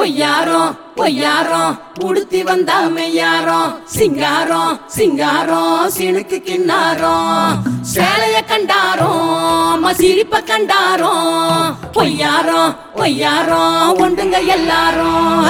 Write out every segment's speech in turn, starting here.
பொய்யாரம் பொய்யாரம் உடுத்தி வந்தா மெய்யாரம் சிங்காரம் சிங்காரம் சினுக்கு கிண்ணாரம் சேலைய கண்டாரோம் சிரிப்ப கண்டாரோம் பொய்யாரம் பொய்யாரம் ஒண்டுங்க எல்லாரும்.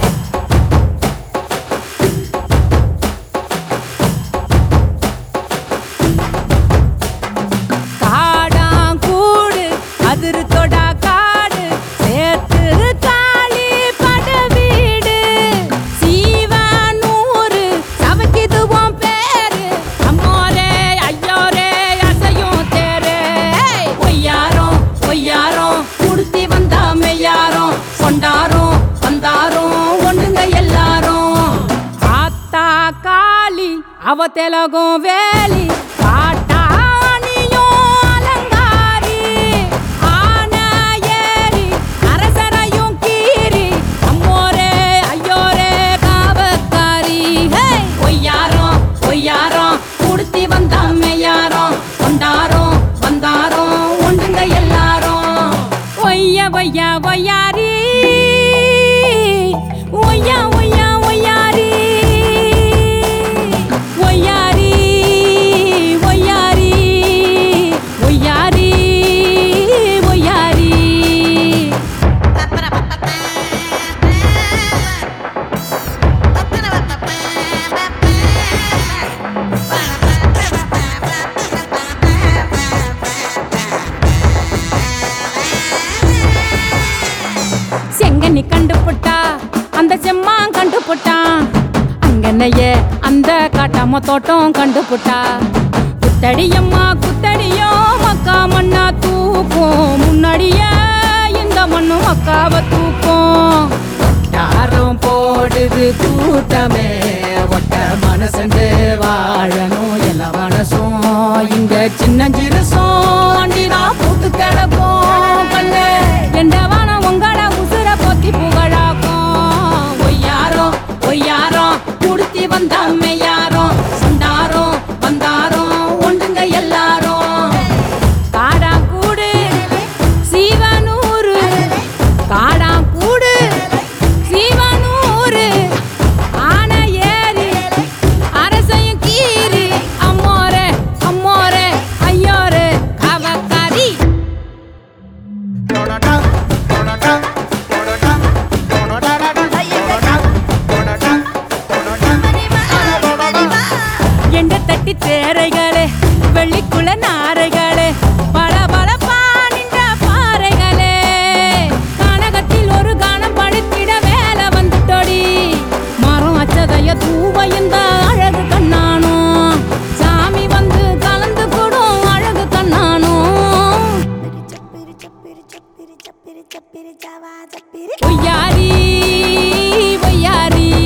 அவ தெலகும் வேலி பாட்டானியும் அலங்காரி ஆன ஏறி அரசரையும் கீரி அம்மோரே ஐயோரே காவக்காரி. பொய்யாரம் பொய்யாரம் உடுத்தி வந்தா மெய்யாரம் கொண்டாரோம் வந்தாரோம் ஒண்டுங்க எல்லாரும். ஒய்யா ஒய்யா ஒய்யாரி ஒய்யா ஒய்யா ஒய்யாரி செங்கனி கண்டுபுட்டா அந்த செம்மான் கண்டுபுட்டான் அங்கனையே அந்த காட்டாம தோட்டம் கண்டுபுட்டா. குத்தடியம்மா குத்தடியோ மக்கா மண்ணா தூக்கும் முன்னாடியே இந்த மண்ணு மக்காவ தூக்கும். யாரும் போடுது கூட்டமே ஒட்ட மனசு வாழணும் எல்லா மனசும் இங்க சின்ன சிறுசும் அண்டினா பூத்து கிடப்போம் கண்ணு எண்டவான உங்கள உசுர போத்தி புகழாக்கும். பொய்யாரம் பொய்யாரம் உடுத்தி வந்தா மெய்யாரம் சொந்தாரோம் வந்தாரோம் ஒண்டுங்க எல்லாரும். காடாங்கூடு சீவனூரு காடாங்கூடு சீவனூரு ஆன ஏறி அரசையும் கீரி அம்மோரே அம்மோரே ஐயோரே காவக்காரி. எண்ட தட்டி தேரைகளே வெள்ளிக்குள்ள நாரைகளே பல பல பானின்ற பாறைகளே கனகத்தில் ஒரு கானம் படுத்திட வேலை வந்துட்டோடி. மரம் அச்சதைய தூவையும் அழகு கண்ணானோ சாமி வந்து கலந்து கூடும் அழகு கண்ணானோ. பொய்யாரி பொய்யாரி